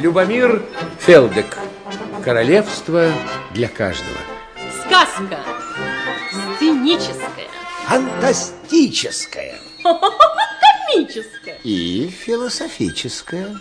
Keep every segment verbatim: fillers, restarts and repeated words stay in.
Любомир Фелдек. Королевство для каждого. Сказка сценическая. Фантастическая. Комическая. И философическая.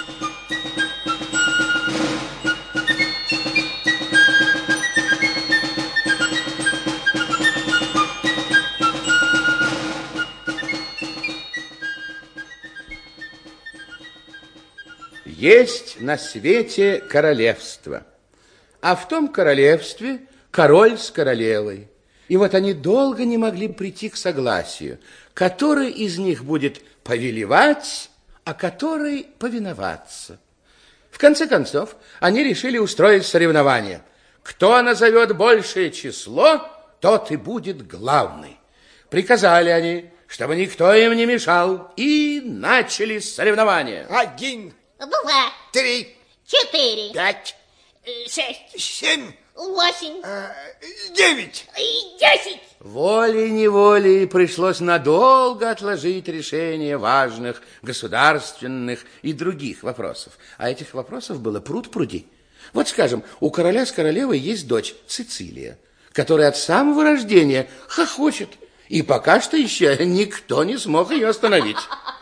Есть на свете королевство, а в том королевстве король с королевой. И вот они долго не могли прийти к согласию, который из них будет повелевать, а который повиноваться. В конце концов, они решили устроить соревнование. Кто назовет большее число, тот и будет главный. Приказали они, чтобы никто им не мешал, и начали соревнования. Один. Два. Три. Четыре. Пять. Шесть. Семь. Восемь. а, Девять. И десять. Волей-неволей пришлось надолго отложить решение важных государственных и других вопросов. А этих вопросов было пруд-пруди. Вот, скажем, у короля с королевой есть дочь Цицилия, которая от самого рождения хохочет. И пока что еще никто не смог ее остановить.